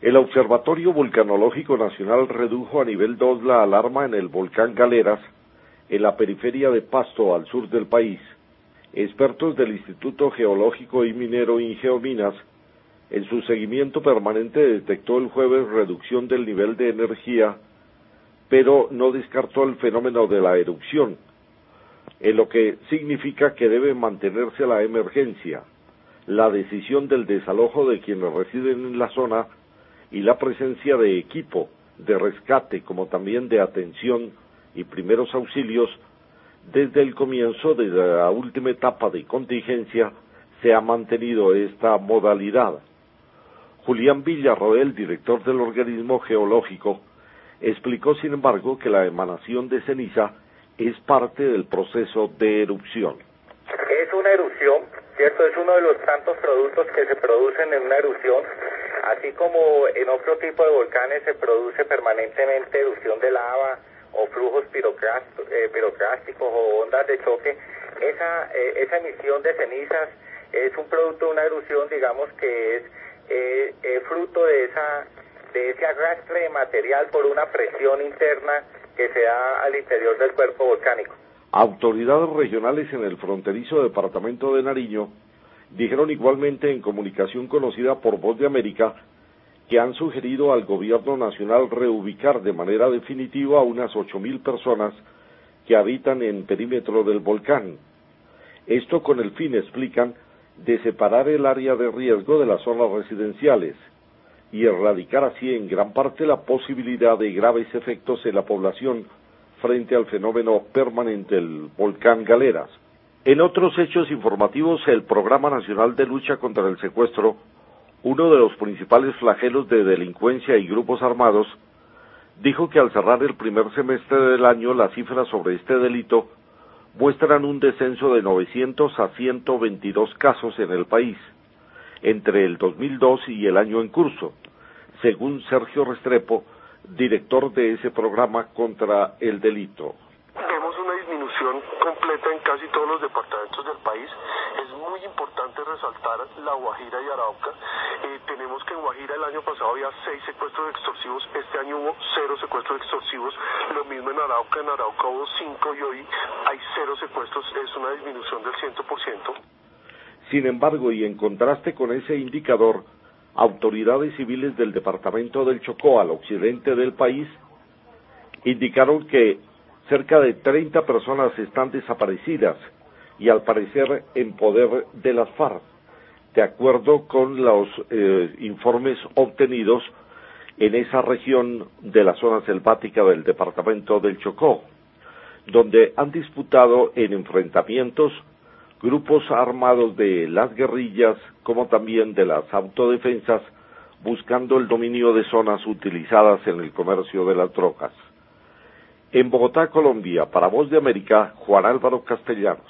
El Observatorio Vulcanológico Nacional redujo a nivel 2 la alarma en el volcán Galeras, en la periferia de Pasto, al sur del país. Expertos del Instituto Geológico y Minero Ingeominas, en su seguimiento permanente detectó el jueves reducción del nivel de energía, pero no descartó el fenómeno de la erupción, en lo que significa que debe mantenerse la emergencia, la decisión del desalojo de quienes residen en la zona y la presencia de equipo de rescate como también de atención y primeros auxilios. Desde el comienzo de la última etapa de contingencia se ha mantenido esta modalidad. Julián Villarroel, director del organismo geológico, explicó sin embargo que la emanación de ceniza es parte del proceso de erupción. Es una erupción, ¿cierto? Es uno de los tantos productos que se producen en una erupción, así como en otro tipo de volcanes se produce permanentemente erupción de lava o flujos piroclásticos o ondas de choque. Esa emisión de cenizas es un producto de una erupción, digamos, que es fruto de ese arrastre de material por una presión interna que se da al interior del cuerpo volcánico. Autoridades regionales en el fronterizo departamento de Nariño dijeron igualmente en comunicación conocida por Voz de América que han sugerido al gobierno nacional reubicar de manera definitiva a unas 8.000 personas que habitan en perímetro del volcán. Esto con el fin, explican, de separar el área de riesgo de las zonas residenciales y erradicar así en gran parte la posibilidad de graves efectos en la población frente al fenómeno permanente del volcán Galeras. En otros hechos informativos, el Programa Nacional de Lucha contra el Secuestro, uno de los principales flagelos de delincuencia y grupos armados, dijo que al cerrar el primer semestre del año las cifras sobre este delito muestran un descenso de 900 a 122 casos en el país, entre el 2002 y el año en curso, según Sergio Restrepo, director de ese programa contra el delito. Vemos una disminución completa en casi todos los departamentos del país. Es muy importante resaltar La Guajira y Arauca. Tenemos que en Guajira el año pasado había 6 secuestros extorsivos, este año hubo 0 secuestros extorsivos, lo mismo en Arauca hubo 5 y hoy hay 0 secuestros, es una disminución del 100%. Sin embargo, y en contraste con ese indicador, autoridades civiles del departamento del Chocó, al occidente del país, indicaron que cerca de 30 personas están desaparecidas y al parecer en poder de las FARC, de acuerdo con los informes obtenidos en esa región de la zona selvática del departamento del Chocó, donde han disputado en enfrentamientos grupos armados de las guerrillas como también de las autodefensas, buscando el dominio de zonas utilizadas en el comercio de las drogas. En Bogotá, Colombia, para Voz de América, Juan Álvaro Castellanos.